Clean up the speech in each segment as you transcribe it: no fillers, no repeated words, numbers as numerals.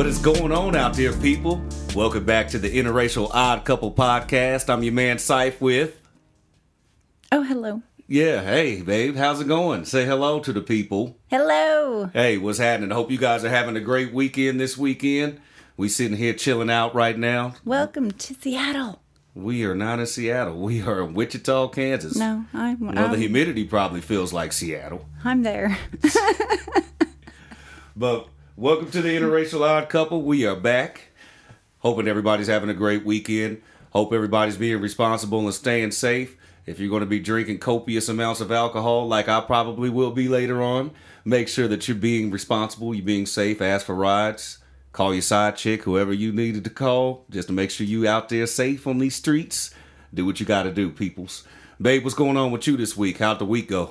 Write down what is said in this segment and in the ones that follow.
What is going on out there, people? Welcome back to the Interracial Odd Couple Podcast. I'm your man, Syph, with... Oh, hello. Yeah, hey, babe. How's it going? Say hello to the people. Hello. Hey, what's happening? I hope you guys are having a great weekend this weekend. We sitting here chilling out right now. Welcome to Seattle. We are not in Seattle. We are in Wichita, Kansas. No, Well, the humidity probably feels like Seattle. I'm there. But welcome to the Interracial Odd Couple. We are back. Hoping everybody's having a great weekend. Hope everybody's being responsible and staying safe. If you're going to be drinking copious amounts of alcohol, like I probably will be later on, make sure that you're being responsible, you're being safe, ask for rides, call your side chick, whoever you needed to call, just to make sure you out there safe on these streets. Do what you got to do, peoples. Babe, what's going on with you this week? How'd the week go?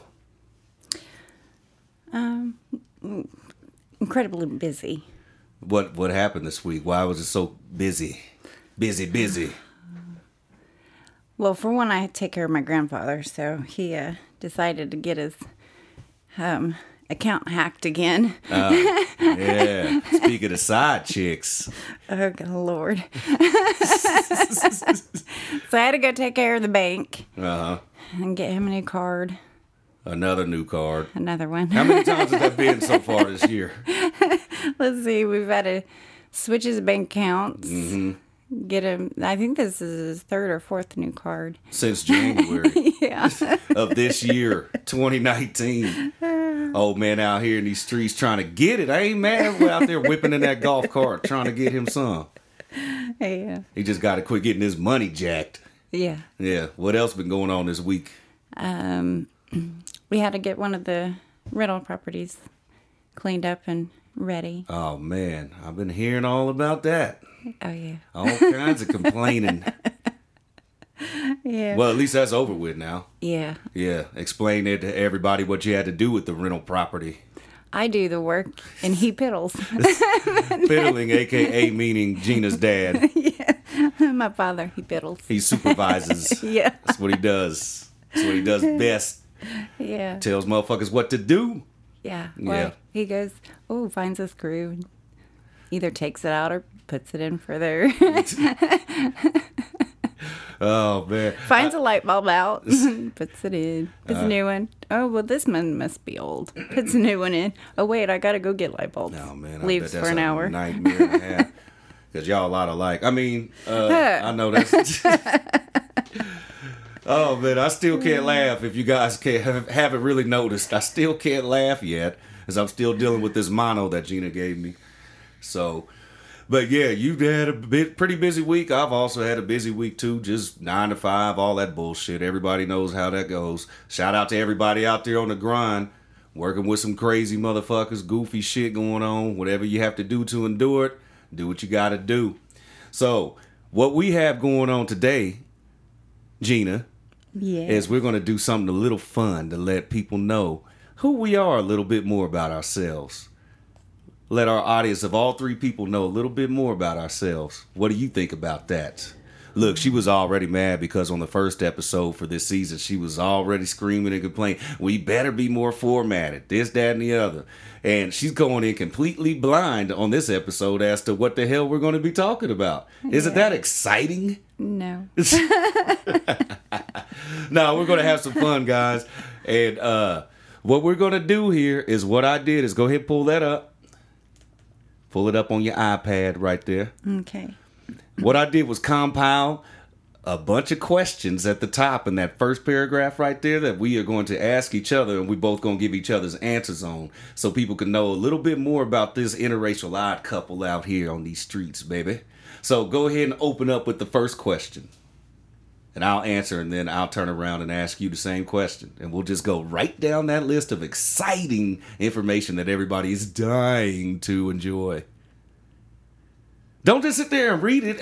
Incredibly busy. What happened this week? Why was it so busy? Busy. Well, for one, I take care of my grandfather, so he decided to get his account hacked again. Yeah. Speaking of side chicks. Oh, good Lord. So I had to go take care of the bank and get him a new card. Another new card. Another one. How many times has that been so far this year? Let's see. We've had to switch his bank accounts. Mm-hmm. Get him. I think this is his third or fourth new card. Since January Yeah. of this year, 2019. Old man out here in these streets trying to get it. I ain't mad. We're out there whipping in that golf cart trying to get him some. Yeah. He just got to quit getting his money jacked. Yeah. Yeah. What else been going on this week? We had to get one of the rental properties cleaned up and ready. Oh, man. I've been hearing all about that. Oh, yeah. All kinds of complaining. Yeah. Well, at least that's over with now. Yeah. Yeah. Explain it to everybody what you had to do with the rental property. I do the work, and he piddles. Fiddling, a.k.a. meaning Gina's dad. Yeah. My father, he piddles. He supervises. Yeah. That's what he does. That's what he does best. Yeah. Tells motherfuckers what to do. Yeah. Yeah. Well, he goes, finds a screw, and either takes it out or puts it in further. Oh, man. Finds a light bulb out, puts it in. Puts a new one. Oh, well, this one must be old. Puts a new one in. Oh, wait, I got to go get light bulbs. Oh, man. I Leaves bet for that's an a hour. nightmare and a half. Because y'all a lot alike. I mean, I know that's... Oh, man, I still can't laugh if you guys haven't really noticed. I still can't laugh yet as I'm still dealing with this mono that Gina gave me. So, but yeah, you've had a pretty busy week. I've also had a busy week too, just 9 to 5, all that bullshit. Everybody knows how that goes. Shout out to everybody out there on the grind, working with some crazy motherfuckers, goofy shit going on. Whatever you have to do to endure it, do what you got to do. So, what we have going on today, Gina, is we're going to do something a little fun to let people know who we are a little bit more about ourselves. Let our audience of all three people know a little bit more about ourselves. What do you think about that? Look, she was already mad because on the first episode for this season, she was already screaming and complaining, we better be more formatted, this, that, and the other. And she's going in completely blind on this episode as to what the hell we're going to be talking about. Isn't that exciting? No. No, we're going to have some fun, guys. And what we're going to do here is what I did is go ahead and pull that up. Pull it up on your iPad right there. Okay. What I did was compile a bunch of questions at the top in that first paragraph right there that we are going to ask each other, and we both going to give each other's answers on so people can know a little bit more about this interracial odd couple out here on these streets, baby. So go ahead and open up with the first question. And I'll answer, and then I'll turn around and ask you the same question. And we'll just go right down that list of exciting information that everybody is dying to enjoy. Don't just sit there and read it.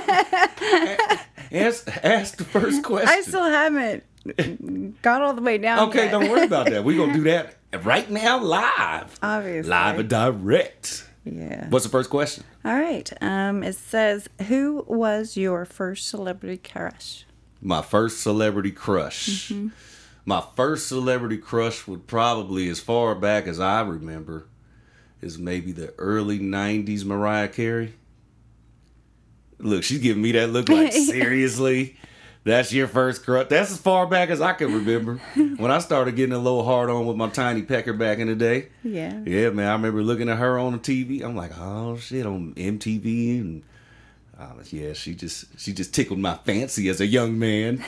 Ask the first question. I still haven't got all the way down Okay, yet. don't worry about that. We're going to do that right now live. Obviously. Live and direct. Yeah. What's the first question? All right. It says, who was your first celebrity crush? My first celebrity crush. Mm-hmm. My first celebrity crush would probably, as far back as I remember, is maybe the early 90s Mariah Carey. Look, she's giving me that look like, seriously? That's your first crush? That's as far back as I can remember. When I started getting a little hard on with my Tiny Pecker back in the day. Yeah. Yeah, man, I remember looking at her on the TV. I'm like, oh, shit, on MTV. And yeah, she just tickled my fancy as a young man.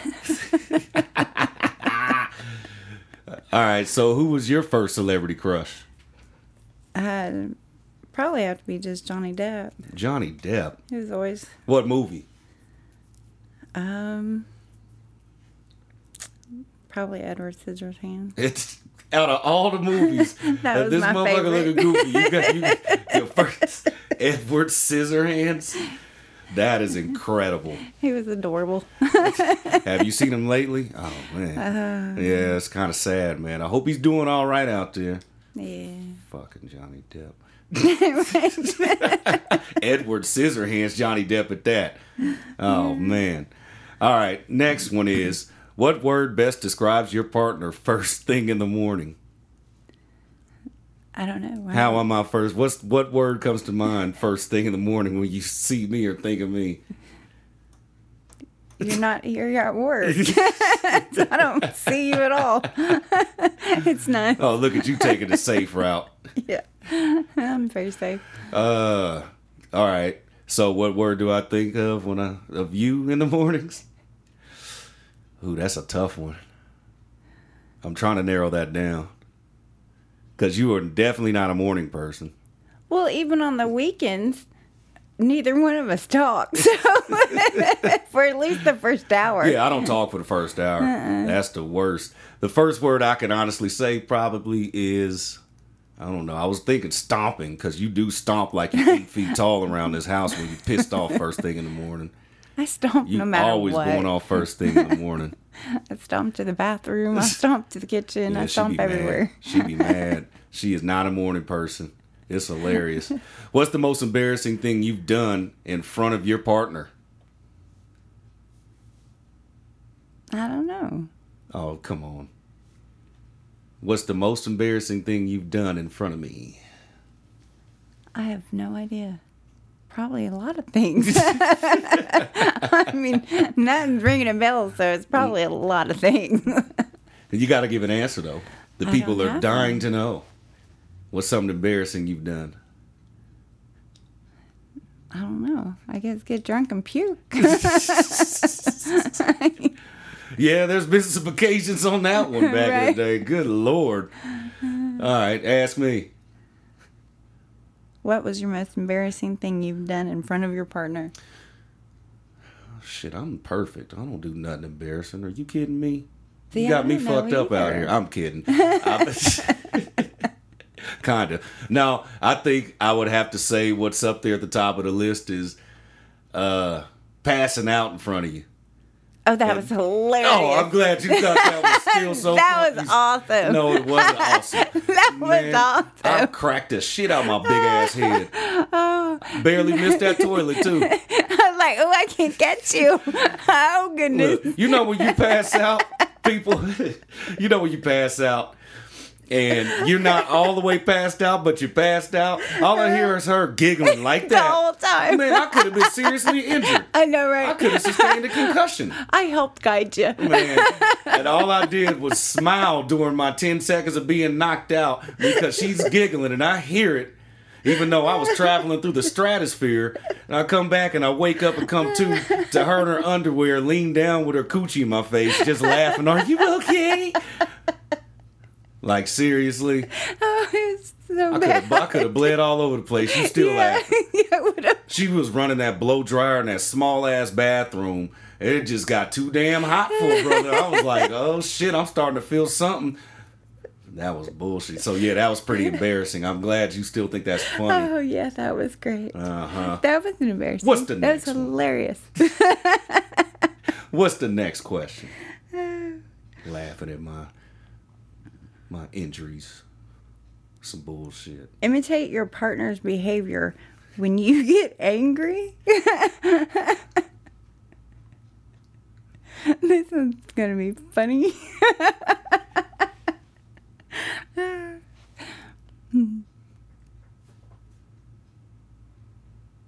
All right, so who was your first celebrity crush? Probably have to be just Johnny Depp. Johnny Depp. He was always What movie? probably Edward Scissorhands. It's out of all the movies. That was this my motherfucker favorite. looking goofy. You got your first Edward Scissorhands. That is incredible. He was adorable. Have you seen him lately? Oh man, yeah, it's kind of sad, man. I hope he's doing all right out there. Yeah. Fucking Johnny Depp. Edward Scissorhands, Johnny Depp at that. Oh man. All right, next one is, what word best describes your partner first thing in the morning? I don't know. How am I first? What word comes to mind first thing in the morning when you see me or think of me? You're at work. So I don't see you at all. It's nice. Oh, look at you taking the safe route. Yeah. I'm very safe. All right. So what word do I think of of you in the mornings? Ooh, that's a tough one. I'm trying to narrow that down. Because you are definitely not a morning person. Well, even on the weekends, neither one of us talk. So for at least the first hour. Yeah, I don't talk for the first hour. That's the worst. The first word I can honestly say probably is, I don't know. I was thinking stomping, because you do stomp like you're 8 feet tall around this house when you're pissed off first thing in the morning. I stomp You no matter always what. going off first thing in the morning. I stomp to the bathroom. I stomp to the kitchen. Yeah, I stomp everywhere. She'd be mad. She is not a morning person. It's hilarious. What's the most embarrassing thing you've done in front of your partner? I don't know. Oh, come on. What's the most embarrassing thing you've done in front of me? I have no idea. Probably a lot of things. I mean, nothing's ringing a bell, so it's probably a lot of things. You got to give an answer, though. The I people don't are have dying one. to know. What's something embarrassing you've done? I don't know. I guess get drunk and puke. Yeah, there's been some occasions on that one back in Right. the day. Good Lord. All right, ask me. What was your most embarrassing thing you've done in front of your partner? Shit, I'm perfect. I don't do nothing embarrassing. Are you kidding me? See, You got I me don't know fucked up out either. here. I'm kidding. Kind of. No, I think I would have to say what's up there at the top of the list is passing out in front of you. Oh, that was hilarious. Oh, I'm glad you thought that was still so That funny. was awesome. No, it wasn't awesome. That was awesome. I cracked the shit out of my big ass head. Barely missed that toilet, too. I was like, oh, I can't get you. Oh, goodness. Look, you know when you pass out, people, you know when you pass out and you're not all the way passed out, but you're passed out. All I hear is her giggling like The that. whole time. Man, I could have been seriously injured. I know, right? I could have sustained a concussion. I helped guide you. Man, and all I did was smile during my 10 seconds of being knocked out because she's giggling and I hear it. Even though I was traveling through the stratosphere, and I come back and I wake up and come to her in her underwear, lean down with her coochie in my face, just laughing. Are you okay? Like, seriously? Oh, it's so I bad. could have bled all over the place. You still laughing. Yeah, would have. She was running that blow dryer in that small ass bathroom. It just got too damn hot for a brother. I was like, oh shit, I'm starting to feel something. That was bullshit. So yeah, that was pretty embarrassing. I'm glad you still think that's funny. Oh, yeah, that was great. Uh-huh. That wasn't embarrassing. What's the That next was one? hilarious. What's the next question? Laughing at my injuries. Some bullshit. Imitate your partner's behavior when you get angry. This is going to be funny.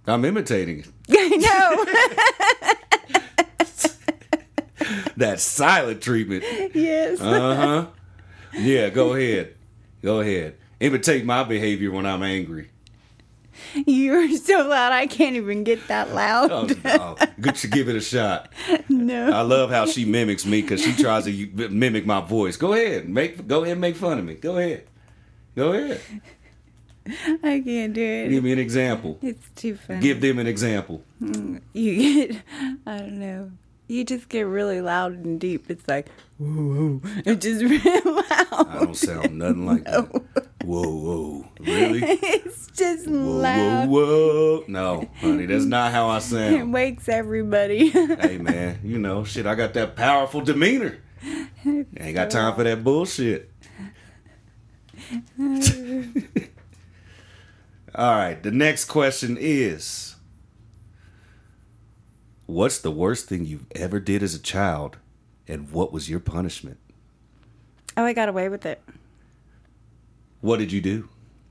I'm imitating it. I know. That silent treatment. Yes. Uh-huh. Yeah, go ahead. Go ahead. Imitate my behavior when I'm angry. You're so loud, I can't even get that loud. Oh, no. Good to give it a shot. No. I love how she mimics me because she tries to mimic my voice. Go ahead. Go ahead and make fun of me. Go ahead. Go ahead. I can't do it. Give me an example. It's too funny. Give them an example. You get, I don't know. You just get really loud and deep. It's like, whoa, whoa. It's just real loud. I don't sound nothing like that. Whoa, whoa. Really? It's just Whoa, loud. whoa, whoa. No, honey, that's not how I It sound. wakes everybody. Hey, man, you know, shit, I got that powerful demeanor. Ain't got time for that bullshit. All right, the next question is, what's the worst thing you've ever did as a child, and what was your punishment? Oh, I got away with it. What did you do?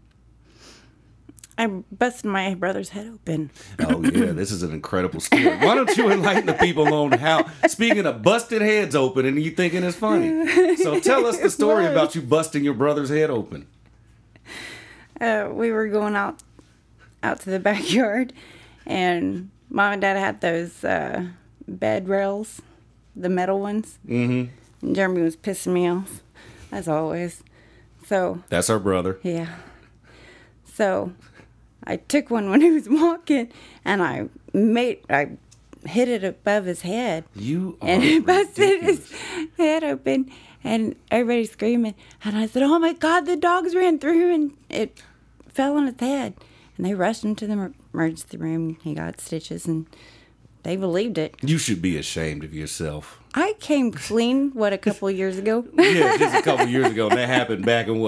I busted my brother's head open. Oh, yeah, this is an incredible story. Why don't you enlighten the people on how, speaking of busted heads open, and you thinking it's funny. So tell us the story about you busting your brother's head open. We were going out to the backyard, and Mom and Dad had those bed rails, the metal ones. Mm-hmm. And Jeremy was pissing me off, as always. So That's our brother. yeah. So I took one when he was walking, and I hit it above his head. You are And it busted ridiculous. his head open, and everybody's screaming. And I said, "Oh my God, the dogs ran through, and it fell on his head." And they rushed him to the emergency room. He got stitches, and they believed it. You should be ashamed of yourself. I came clean, a couple of years ago? Yeah, just a couple years ago. And that happened back in,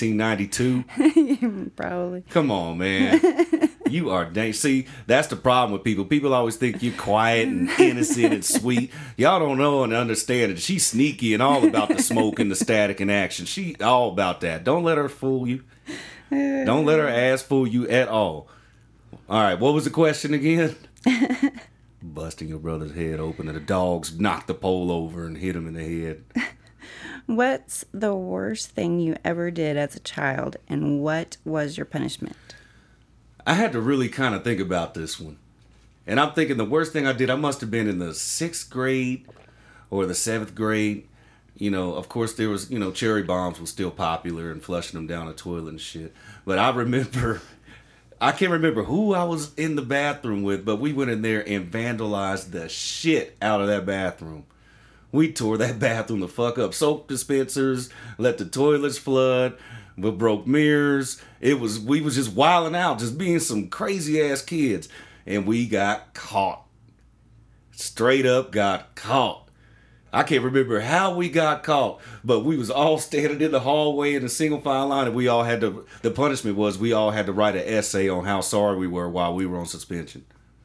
1992? Probably. Come on, man. You are See, that's the problem with people. People always think you're quiet and innocent and sweet. Y'all don't know and understand that she's sneaky and all about the smoke and the static and action. She all about that. Don't let her fool you. Don't let her ass fool you at all. All right, what was the question again? Busting your brother's head open and the dogs knocked the pole over and hit him in the head. What's the worst thing you ever did as a child, and what was your punishment? I had to really kind of think about this one. And I'm thinking the worst thing I did, I must have been in the 6th grade or the 7th grade. You know, of course there was, cherry bombs were still popular and flushing them down the toilet and shit. But I can't remember who I was in the bathroom with, but we went in there and vandalized the shit out of that bathroom. We tore that bathroom the fuck up. Soap dispensers, let the toilets flood, we broke mirrors. We was just wilding out, just being some crazy ass kids. And we got caught. Straight up got caught. I can't remember how we got caught, but we was all standing in the hallway in a single file line, and we all had to, the punishment was we all had to write an essay on how sorry we were while we were on suspension.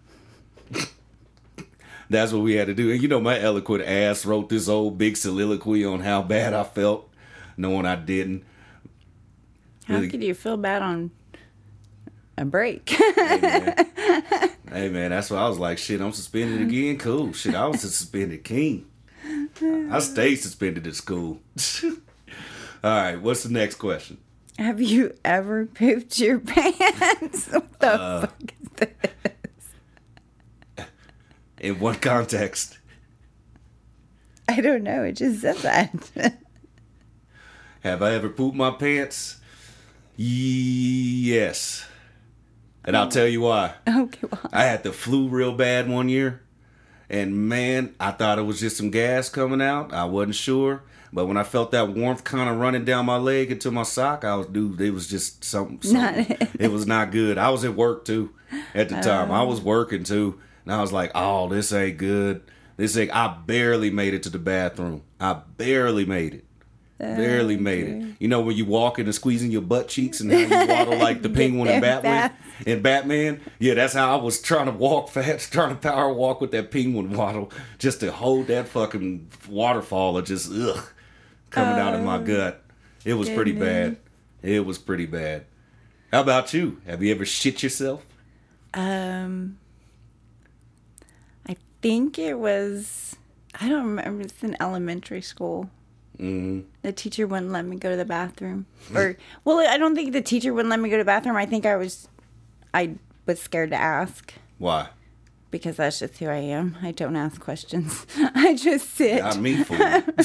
That's what we had to do. And my eloquent ass wrote this old big soliloquy on how bad I felt, knowing I didn't. How could you feel bad on a break? Hey man, that's why I was like, shit, I'm suspended again? Cool. Shit, I was a suspended king. I stayed suspended at school. All right, what's the next question? Have you ever pooped your pants? What the fuck is this? In what context? I don't know. It just said that. Have I ever pooped my pants? Yes. And I'll tell you why. Okay, well. I had the flu real bad one year. And man, I thought it was just some gas coming out. I wasn't sure. But when I felt that warmth kind of running down my leg into my sock, it was just something. It was not good. I was at work too at the time. I was working too. And I was like, oh, this ain't good. I barely made it to the bathroom. I barely made it. Barely made it. You know when you walking and squeezing your butt cheeks and how you waddle like the penguin in Batman? Yeah, that's how I was trying to walk fast, trying to power walk with that penguin waddle just to hold that fucking waterfall of just coming out of my gut. It was pretty bad. It was pretty bad. How about you? Have you ever shit yourself? I think it was, I don't remember, it's in elementary school. Mm-hmm. The teacher wouldn't let me go to the bathroom. Or, well, I don't think the teacher wouldn't let me go to the bathroom. I think I was scared to ask. Why? Because that's just who I am. I don't ask questions. I just sit. Got me fooled.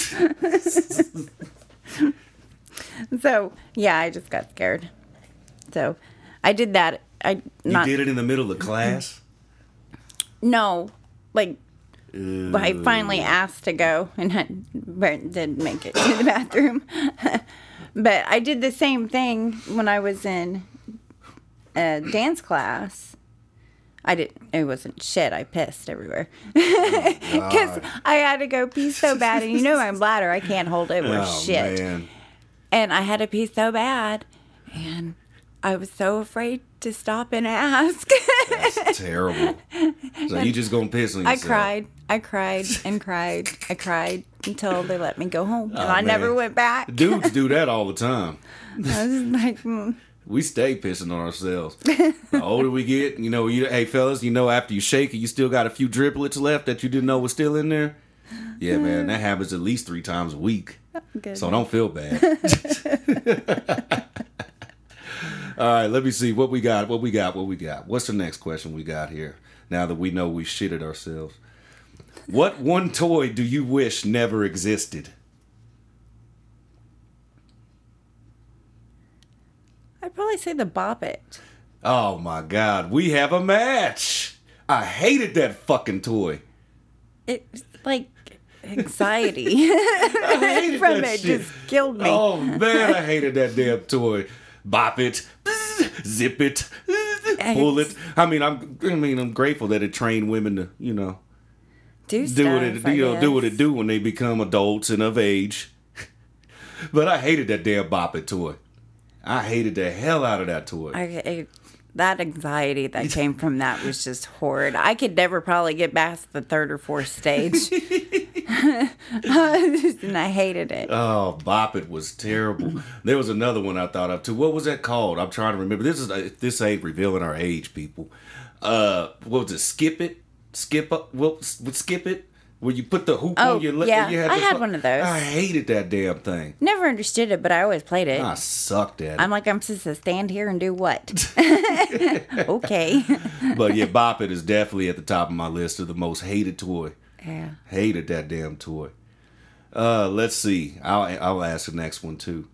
So, yeah, I just got scared. So, I did that. You did it in the middle of class? No, like, Ooh. I finally asked to go and didn't make it to the bathroom. But I did the same thing when I was in dance class. It wasn't shit. I pissed everywhere. Because I had to go pee so bad. And you know my bladder, I can't hold it with shit. Man. And I had to pee so bad. And I was so afraid to stop and ask. That's terrible. So you just gonna piss on yourself? I cried and cried. I cried until they let me go home. And Oh, I man. never went back. Dudes do that all the time. I was like, We stay pissing on ourselves. The older we get, hey fellas, after you shake it, you still got a few driplets left that you didn't know was still in there. Yeah, man, that happens at least 3 times a week. good. So don't feel bad. All right, let me see what we got. What's the next question we got here? Now that we know we shitted ourselves. What one toy do you wish never existed? I'd probably say the Bop It. Oh my God, we have a match. I hated that fucking toy. It's like anxiety I hated from that it shit. just killed me. Oh man, I hated that damn toy. Bop it, zip it, pull it. I mean, I'm grateful that it trained women to, do do what it stuff, I do what guess. it do when they become adults and of age. But I hated that damn Bop It toy. I hated the hell out of that toy. That anxiety that came from that was just horrid. I could never probably get past the 3rd or 4th stage. And I hated it. Oh, Bop It was terrible. There was another one I thought of too. What was that called? I'm trying to remember. This ain't revealing our age, people. What was it? Skip It? Skip It? Where you put the hoop on your leg? Yeah. I had one of those. I hated that damn thing. Never understood it, but I always played it. I sucked at it. I'm like, I'm supposed to stand here and do what? Okay. But yeah, Bop It is definitely at the top of my list of the most hated toy. Yeah. Hated that damn toy. Let's see. I'll ask the next one too.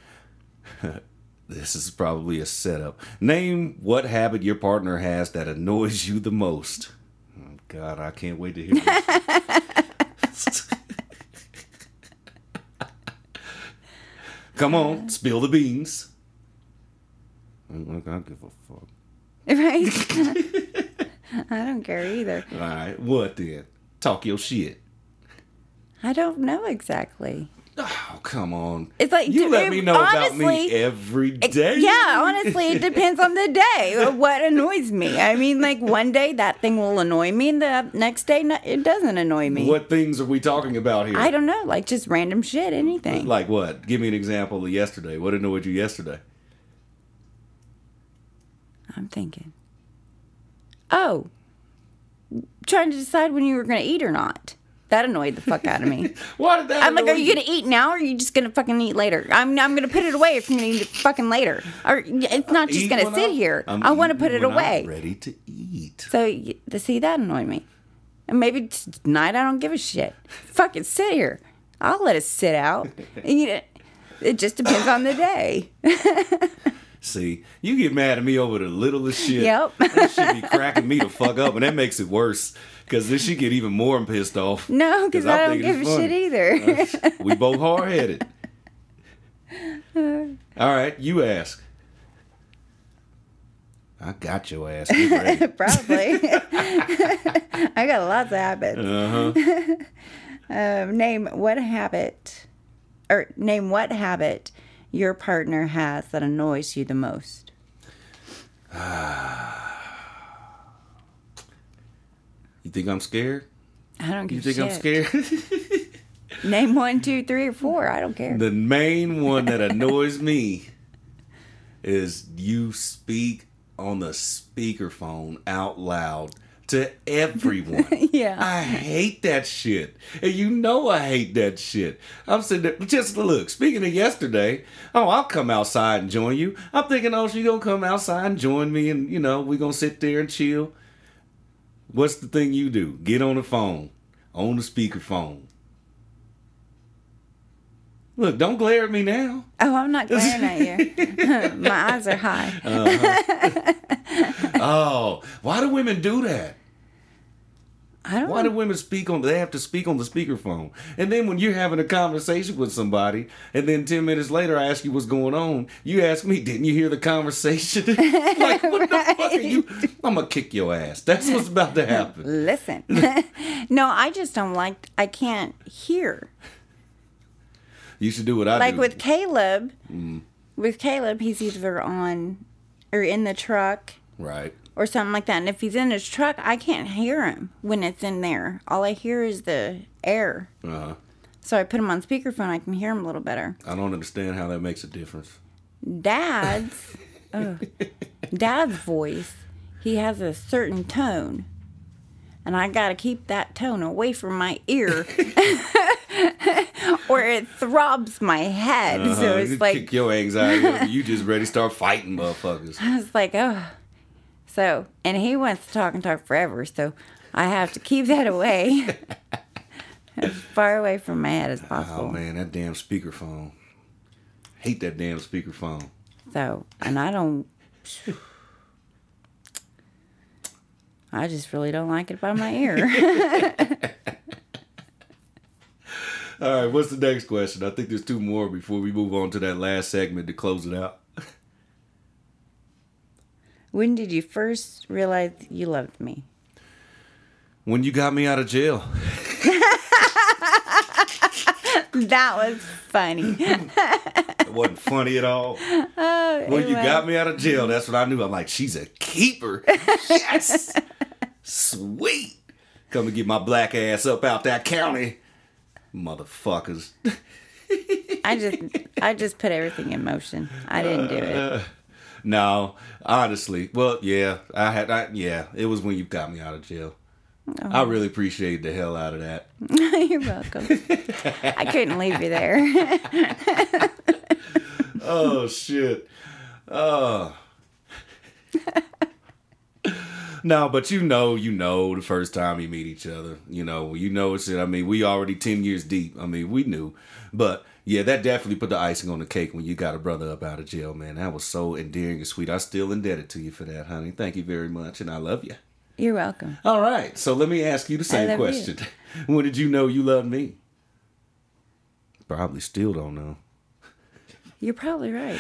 This is probably a setup. Name what habit your partner has that annoys you the most. Oh God, I can't wait to hear this. Come on, spill the beans. I don't give a fuck. Right? I don't care either. All right, what then? Talk your shit. I don't know exactly. Oh, come on. It's like, you let me know about me honestly, every day. Yeah, honestly, it depends on the day. What annoys me. I mean, like one day that thing will annoy me, and the next day it doesn't annoy me. What things are we talking about here? I don't know, like just random shit, anything. Like what? Give me an example of yesterday. What annoyed you yesterday? I'm thinking. Oh, trying to decide when you were going to eat or not. That annoyed the fuck out of me. Why did that I'm like, annoy are you going to eat now or are you just going to fucking eat later? I'm going to put it away if you're going to eat it fucking later. Or it's not just Eat going to when sit here. I want to put it when away. I'm ready to eat. So, see, that annoyed me. And maybe tonight I don't give a shit. Fucking sit here. I'll let it sit out. And it just depends on the day. See, you get mad at me over the littlest shit. Yep. That shit be cracking me the fuck up, and that makes it worse. Because then she get even more pissed off. No, because I don't give a shit either. We both hard-headed. All right, you ask. I got your ass. Get ready. Probably. I got lots of habits. Uh-huh. Name what habit your partner has that annoys you the most. You think I'm scared? I don't You give think a shit. I'm scared? Name 1, 2, 3, or 4. I don't care. The main one that annoys me is you speak on the speakerphone out loud to everyone. Yeah. I hate that shit. And you know I hate that shit. I'm sitting there, just look, speaking of yesterday, I'll come outside and join you. I'm thinking, she gonna come outside and join me and, we gonna sit there and chill. What's the thing you do? Get on the phone, on the speakerphone. Look, don't glare at me now. Oh, I'm not glaring at you. My eyes are high. Oh, why do women do that? I don't Why do know. women they have to speak on the speakerphone? And then when you're having a conversation with somebody, and then 10 minutes later I ask you what's going on, you ask me, didn't you hear the conversation? Like, what the fuck are you? I'm going to kick your ass. That's what's about to happen. Listen. No, I just don't like, I can't hear. You should do what I do. Like with Caleb, he's either on or in the truck Right. or something like that. And if he's in his truck, I can't hear him when it's in there. All I hear is the air. Uh-huh. So I put him on speakerphone. I can hear him a little better. I don't understand how that makes a difference. Dad's voice, he has a certain tone. And I got to keep that tone away from my ear. Or it throbs my head. So it's like, kick your anxiety over. You just ready to start fighting motherfuckers. I was like, oh. So, and he wants to talk and talk forever. So I have to keep that away. As far away from my head as possible. Oh, man, that damn speakerphone. Hate that damn speakerphone. So, and I just really don't like it by my ear. All right, what's the next question? I think there's two more before we move on to that last segment to close it out. When did you first realize you loved me? When you got me out of jail. That was funny. It wasn't funny at all. When you got me out of jail, that's what I knew. I'm like, she's a keeper. Yes. Sweet. Come and get my black ass up out that county. Motherfuckers. I just put everything in motion. I didn't do it. No, honestly. Well, yeah. It was when you got me out of jail. Oh. I really appreciate the hell out of that. You're welcome. I couldn't leave you there. Oh, shit. Oh. No, but you know the first time you meet each other. It's it. I mean, we already 10 years deep. I mean, we knew. But, yeah, that definitely put the icing on the cake when you got a brother up out of jail, man. That was so endearing and sweet. I'm still indebted to you for that, honey. Thank you very much, and I love you. You're welcome. All right, so let me ask you the same question. When did you know you loved me? Probably still don't know. You're probably right.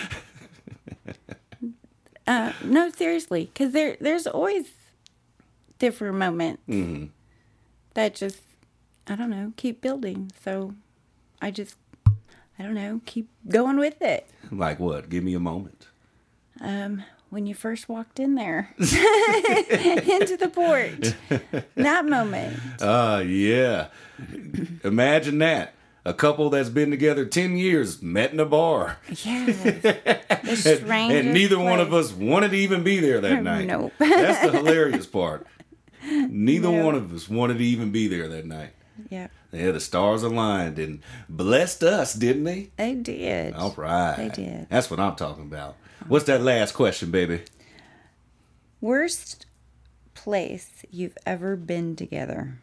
No, seriously, because there's always different moments that just, I don't know, keep building. So I don't know, keep going with it. Like what? Give me a moment. When you first walked in there into the porch, that moment. Yeah. Imagine that. A couple that's been together 10 years met in a bar. Yeah. The strangest and neither one of place. us wanted to even be there that night. Nope. That's the hilarious part. Neither Nope. one of us wanted to even be there that night. Yeah. Yeah, the stars aligned and blessed us, didn't they? They did. All right. They did. That's what I'm talking about. What's that last question, baby? Worst place you've ever been together?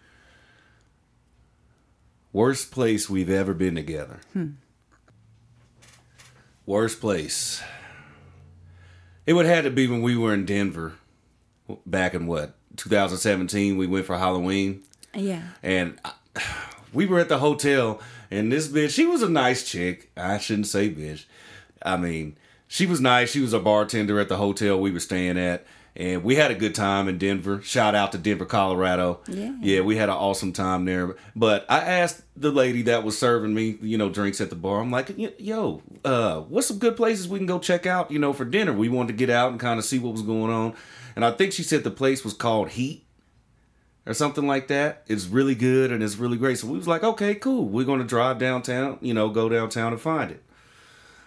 Worst place we've ever been together. Worst place. It would have to be when we were in Denver back in 2017. We went for Halloween. Yeah. And we were at the hotel, and this bitch, she was a nice chick. I shouldn't say bitch. I mean, she was nice. She was a bartender at the hotel we were staying at. And we had a good time in Denver. Shout out to Denver, Colorado. Yeah, we had an awesome time there. But I asked the lady that was serving me, drinks at the bar. I'm like, yo, what's some good places we can go check out, for dinner? We wanted to get out and kind of see what was going on. And I think she said the place was called Heat or something like that. It's really good and it's really great. So we was like, okay, cool. We're going to drive downtown, go downtown and find it.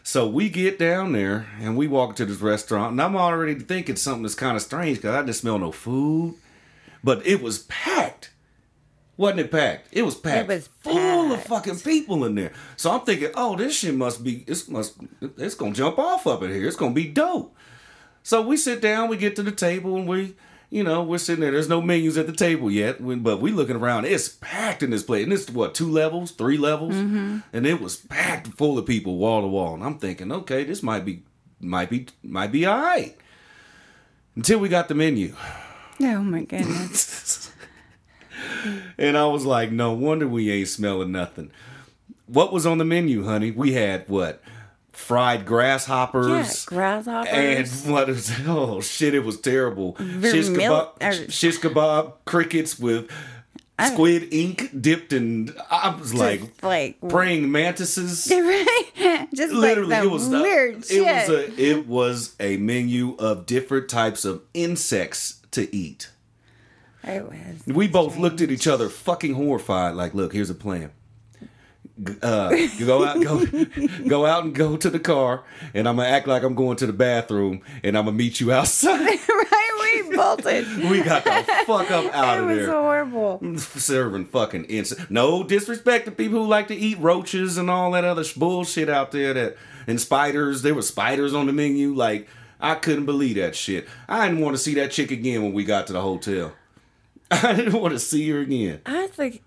So we get down there and we walk to this restaurant, and I'm already thinking something that's kind of strange because I didn't smell no food, but it was packed. Wasn't it packed? It was packed. It was full of packed. fucking people in there. So I'm thinking, oh, this shit it's gonna jump off up in here. It's gonna be dope. So we sit down, we get to the table, and we're sitting there. There's no menus at the table yet, but we looking around. It's packed in this place. And it's what, 2 levels, 3 levels? Mm-hmm. And it was packed full of people, wall to wall. And I'm thinking, okay, this might be all right. Until we got the menu. Oh my goodness. And I was like, no wonder we ain't smelling nothing. What was on the menu, honey? We had what? Fried grasshoppers. Yeah, grasshoppers. And what is, oh shit, it was terrible. Shish kebab, crickets with squid ink dipped in, I was like praying mantises. Right? Just Literally, like it was weird shit. It was a menu of different types of insects to eat. It was. We both looked at each other fucking horrified, like, look, here's a plan. You go out and go to the car, and I'm gonna act like I'm going to the bathroom, and I'm gonna meet you outside. Right, we bolted. We got the fuck up out of there. It was horrible. Serving fucking insects. No disrespect to people who like to eat roaches and all that other bullshit out there. And spiders. There were spiders on the menu. Like, I couldn't believe that shit. I didn't want to see that chick again when we got to the hotel. I didn't want to see her again. I was like,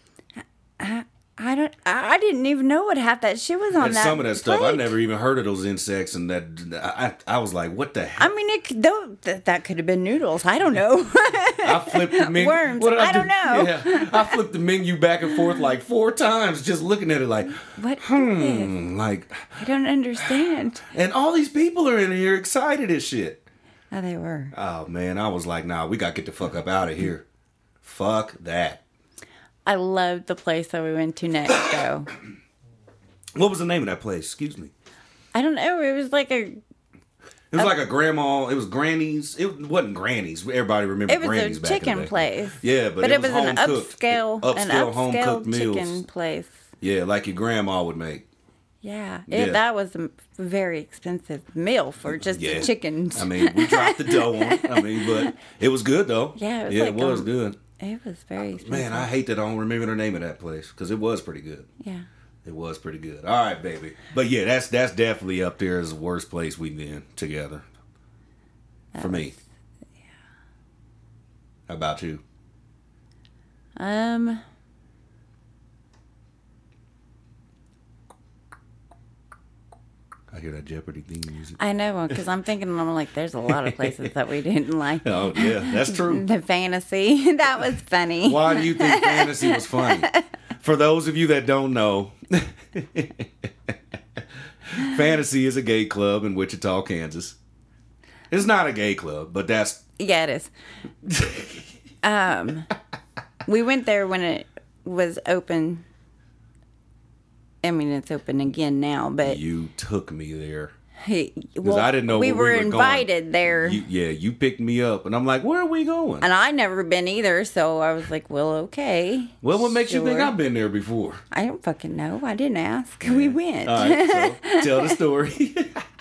I didn't even know what half that shit was on And that. some of that stuff, I plate. never even heard of those insects, and I was like, what the hell? I mean, that could have been noodles. I don't know. I flipped the menu. Worms. What did I don't do? know. Yeah, I flipped the menu back and forth like 4 times, just looking at it like, What is this? like, I don't understand. and all these people are in here excited as shit. Oh, they were. Oh man, I was like, nah, we gotta get the fuck up out of here. Fuck that. I loved the place that we went to next, though. What was the name of that place? Excuse me. I don't know. It was like It was like a grandma. It was Granny's. It wasn't Granny's. Everybody remember it was Granny's a back in the chicken day. place. Yeah, but it was an home-cooked. upscale home-cooked meals. chicken place. Yeah, like your grandma would make. Yeah, Yeah. that was a very expensive meal for just the chickens. I mean, we dropped the dough on it. I mean, but it was good though. Yeah, it was good. It was very expensive. Man, I hate that I don't remember the name of that place because it was pretty good. Yeah. It was pretty good. All right, baby. But yeah, that's definitely up there as the worst place we've been together. For me. Yeah. How about you? I hear that Jeopardy theme music. I know, because I'm like, there's a lot of places that we didn't like. Oh, yeah, that's true. The fantasy, that was funny. Why do you think fantasy was funny? For those of you that don't know, Fantasy is a gay club in Wichita, Kansas. It's not a gay club, but that's... Yeah, it is. We went there when it was open. I mean, it's open again now, but... You took me there. Well, I didn't know we where were we were invited going. there. You picked me up, and I'm like, where are we going? And I'd never been either, so I was like, well, okay. Well, what makes you think sure. I've been there before? I don't fucking know. I didn't ask. We went. All right, so tell the story.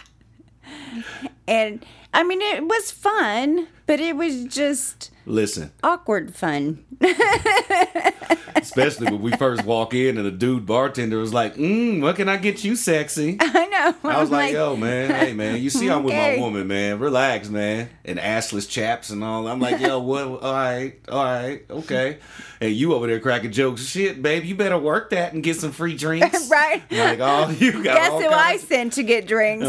And, I mean, it was fun, but it was just Listen, awkward fun. especially when we first walk in and the dude bartender was like, what can I get you, sexy? I know. I was like, yo, man, hey, man, you see I'm with my Okay. woman, man. Relax, man. And assless chaps and all. I'm like, yo, what? All right, okay. And you over there cracking jokes. Shit, babe, you better work that and get some free drinks. Right. I'm like, oh, you got Guess all who I kinds sent to get drinks?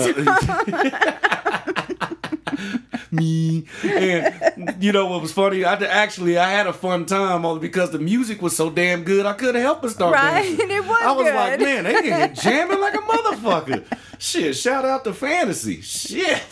me. And you know what was funny? I had a fun time only because the music was so damn good. I couldn't help but start Right? dancing. It was I was good. like, man, they get jamming like a motherfucker. Shit, shout out to Fantasy. Shit.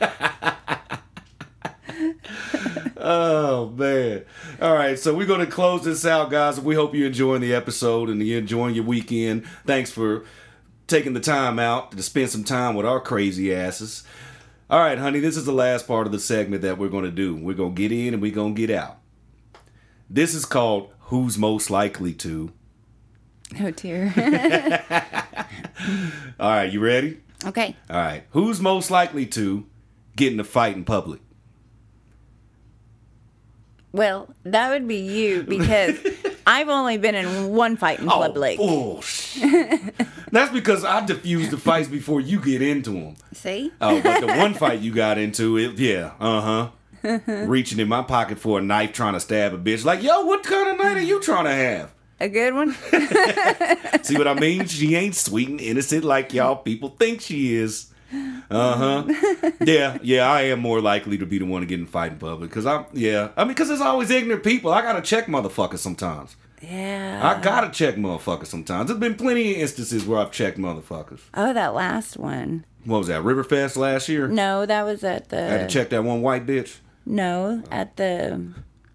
Oh man. All right, so we're gonna close this out, guys. We hope you're enjoying the episode and you're enjoying your weekend. Thanks for taking the time out to spend some time with our crazy asses. All right, honey, this is the last part of the segment that we're going to do. We're going to get in and we're going to get out. This is called Who's Most Likely To. Oh, dear. All right, you ready? Okay. All right. Who's most likely to get in a fight in public? Well, that would be you because I've only been in one fight in public. Oh, bullshit. That's because I diffuse the fights before you get into them. See? Oh, but the one fight you got into, reaching in my pocket for a knife trying to stab a bitch. Like, yo, what kind of night are you trying to have? A good one? See what I mean? She ain't sweet and innocent like y'all people think she is. Yeah, I am more likely to be the one to get in a fight in public. Because because there's always ignorant people. I gotta check motherfuckers sometimes. Yeah. I gotta check motherfuckers sometimes. There's been plenty of instances where I've checked motherfuckers. Oh, that last one. What was that, Riverfest last year? No, that was at the... I had to check that one white bitch? No, at the...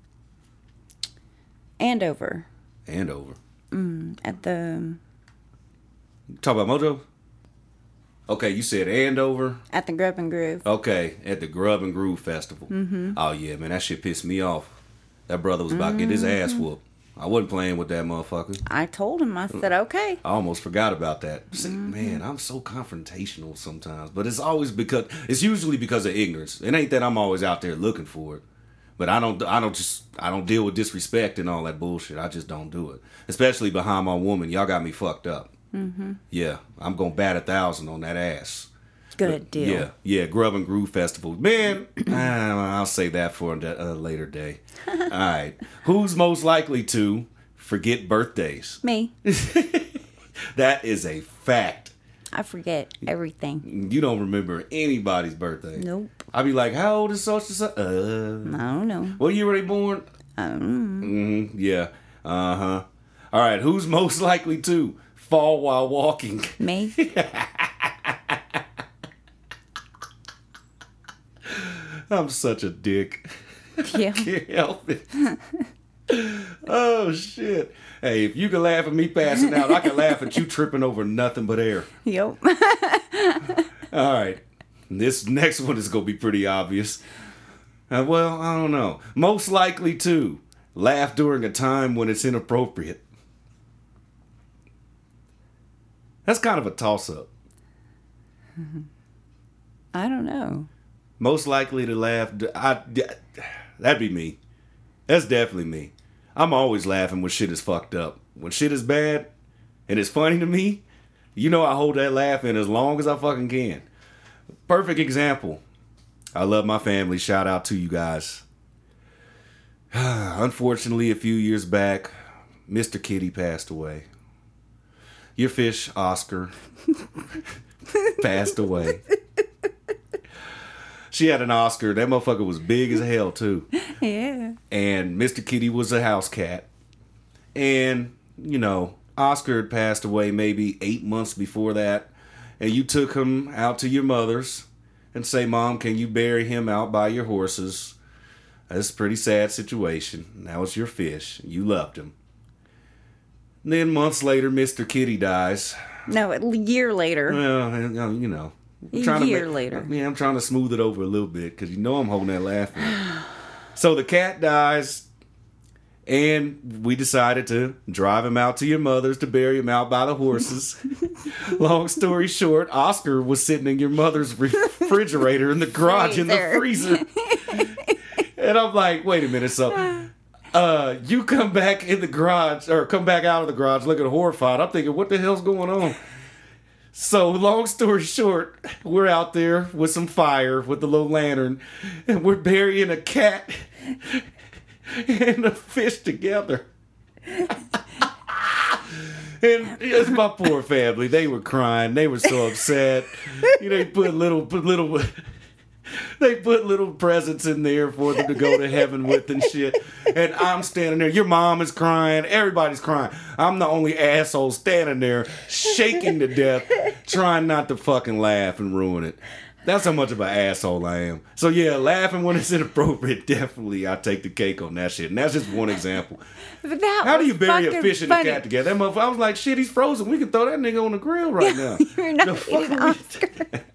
Andover. Andover. At the... Talk about Mojo? Okay, you said Andover. At the Grub and Groove. Okay, at the Grub and Groove Festival. Mm-hmm. Oh, yeah, man, that shit pissed me off. That brother was about to get his ass whooped. I wasn't playing with that motherfucker. I told him, I said, okay. I almost forgot about that. See, man, I'm so confrontational sometimes. But it's usually because of ignorance. It ain't that I'm always out there looking for it. But I don't deal with disrespect and all that bullshit. I just don't do it. Especially behind my woman. Y'all got me fucked up. Mm-hmm. Yeah, I'm going to bat 1,000 on that ass. Good deal. Yeah, Grub and Groove Festival. Man, I'll say that for a later day. All right. Who's most likely to forget birthdays? Me. That is a fact. I forget everything. You don't remember anybody's birthday. Nope. I'd be like, how old is such and such? I don't know. What year were they born? Yeah. Uh-huh. All right. Who's most likely to fall while walking? Me. I'm such a dick. Yeah. I can't help it. Oh, shit. Hey, if you can laugh at me passing out, I can laugh at you tripping over nothing but air. Yep. All right. This next one is going to be pretty obvious. Well, I don't know. Most likely to laugh during a time when it's inappropriate. That's kind of a toss-up. I don't know. Most likely to laugh. That'd be me. That's definitely me. I'm always laughing when shit is fucked up. When shit is bad and it's funny to me, you know I hold that laugh in as long as I fucking can. Perfect example. I love my family. Shout out to you guys. Unfortunately, a few years back, Mr. Kitty passed away. Your fish, Oscar, passed away. She had an Oscar. That motherfucker was big as hell, too. Yeah. And Mr. Kitty was a house cat. And, Oscar had passed away maybe 8 months before that. And you took him out to your mother's and say, Mom, can you bury him out by your horses? That's a pretty sad situation. That was your fish. You loved him. And then months later, Mr. Kitty dies. No, a year later. Well, A year later. Yeah, I'm trying to smooth it over a little bit because I'm holding that laugh in. So the cat dies, and we decided to drive him out to your mother's to bury him out by the horses. Long story short, Oscar was sitting in your mother's refrigerator in the garage in the freezer. And I'm like, wait a minute, so you come back in the garage, or come back out of the garage looking horrified. I'm thinking, what the hell's going on? So, long story short, we're out there with some fire with the little lantern, and we're burying a cat and a fish together. And it's my poor family. They were crying. They were so upset. They put little presents in there for them to go to heaven with and shit. And I'm standing there. Your mom is crying. Everybody's crying. I'm the only asshole standing there, shaking to death, trying not to fucking laugh and ruin it. That's how much of an asshole I am. So yeah, laughing when it's inappropriate, definitely I take the cake on that shit. And that's just one example. How do you bury a fish and a cat together? That motherfucker, I was like, shit, he's frozen. We can throw that nigga on the grill right now. You're not eating Oscar.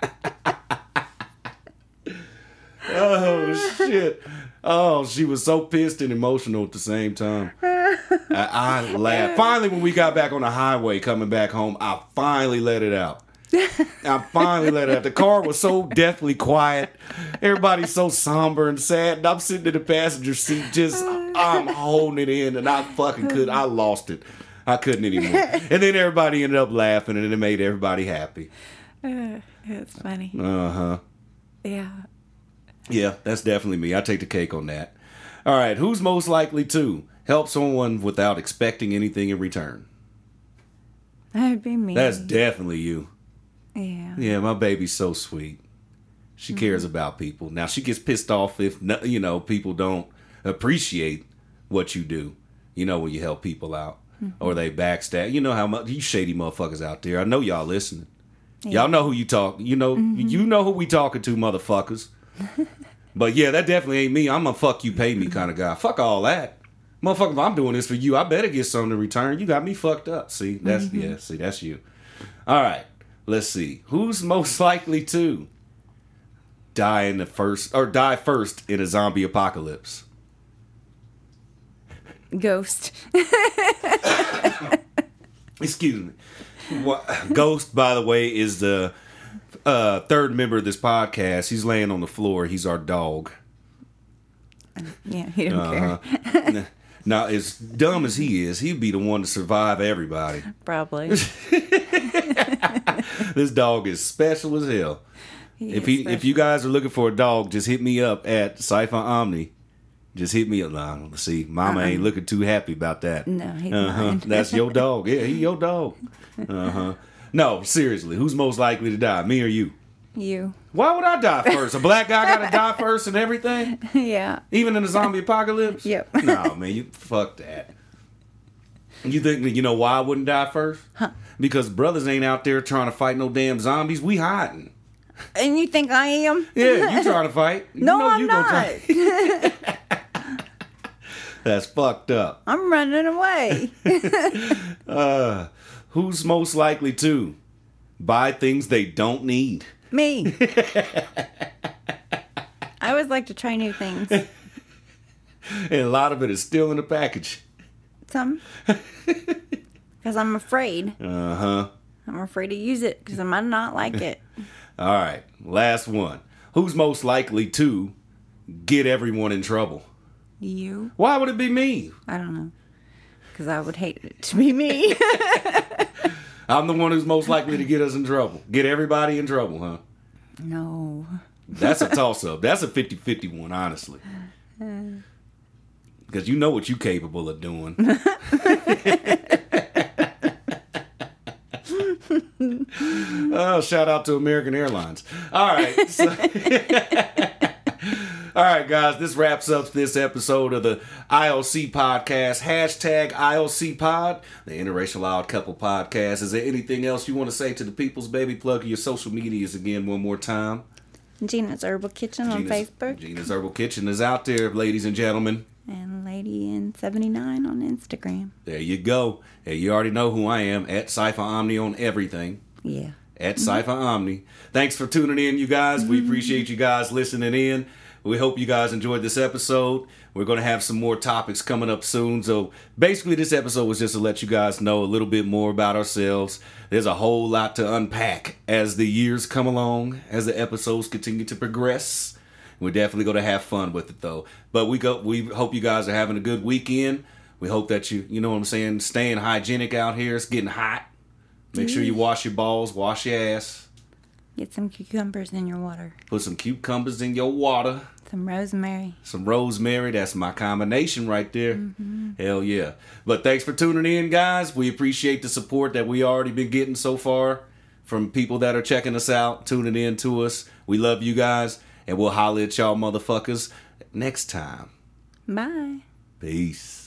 Oh, shit. Oh, she was so pissed and emotional at the same time. I laughed. Finally, when we got back on the highway coming back home, I finally let it out. I finally let it out. The car was so deathly quiet. Everybody's so somber and sad. And I'm sitting in the passenger seat I'm holding it in, and I fucking I lost it. I couldn't anymore. And then everybody ended up laughing, and it made everybody happy. It's funny. Uh-huh. Yeah. Yeah, that's definitely me. I take the cake on that. All right, who's most likely to help someone without expecting anything in return? That'd be me. That's definitely you. Yeah. Yeah, my baby's so sweet. She cares about people. Now, she gets pissed off if, people don't appreciate what you do, when you help people out. Or they backstab. You know how much you shady motherfuckers out there. I know y'all listening. Yeah. Y'all know who you talk. You know who we talking to, motherfuckers. But yeah, that definitely ain't me. I'm a fuck you, pay me kind of guy. Fuck all that. Motherfucker, if I'm doing this for you, I better get something in return. You got me fucked up. See, that's you. All right, let's see. Who's most likely to die first in a zombie apocalypse? Ghost. Excuse me. Ghost, by the way, is the third member of this podcast. He's laying on the floor. He's our dog. Yeah, he don't care. Now, as dumb as he is, he'd be the one to survive everybody. Probably. This dog is special as hell. If you guys are looking for a dog, just hit me up at Cypher Omni. Just hit me up. Let's see, Mama ain't looking too happy about that. No, he's not. That's your dog. Yeah, he your dog. No, seriously, who's most likely to die, me or you? You. Why would I die first? A black guy gotta die first and everything? Yeah. Even in a zombie apocalypse? Yep. No, man, you fuck that. You think you know why I wouldn't die first? Huh. Because brothers ain't out there trying to fight no damn zombies. We hiding. And you think I am? Yeah, you trying to fight. No, I'm not. That's fucked up. I'm running away. Who's most likely to buy things they don't need? Me. I always like to try new things. And a lot of it is still in the package. Some. Because I'm afraid. Uh-huh. I'm afraid to use it because I might not like it. All right, last one. Who's most likely to get everyone in trouble? You. Why would it be me? I don't know. Because I would hate it to be me. I'm the one who's most likely to get us in trouble. Get everybody in trouble, huh? No. That's a toss-up. That's a 50-50 one, honestly. Because you know what you're capable of doing. Oh, shout out to American Airlines. All right. All right, guys, this wraps up this episode of the IOC podcast. Hashtag IOC Pod, the Interracial Odd Couple Podcast. Is there anything else you want to say to the people's baby? Plug your social medias again one more time. Gina's Herbal Kitchen on Facebook. Gina's Herbal Kitchen is out there, ladies and gentlemen. And Lady in 79 on Instagram. There you go. Hey, you already know who I am, at Cypher Omni on everything. Yeah. At Cypher Omni. Thanks for tuning in, you guys. We appreciate you guys listening in. We hope you guys enjoyed this episode. We're going to have some more topics coming up soon. So basically this episode was just to let you guys know a little bit more about ourselves. There's a whole lot to unpack as the years come along, as the episodes continue to progress. We're definitely going to have fun with it though. But we hope you guys are having a good weekend. We hope that you know what I'm saying, staying hygienic out here. It's getting hot. Make sure you wash your balls, wash your ass. Get some cucumbers in your water. Put some cucumbers in your water. Some rosemary. Some rosemary. That's my combination right there. Mm-hmm. Hell yeah. But thanks for tuning in, guys. We appreciate the support that we already been getting so far from people that are checking us out, tuning in to us. We love you guys. And we'll holler at y'all motherfuckers next time. Bye. Peace.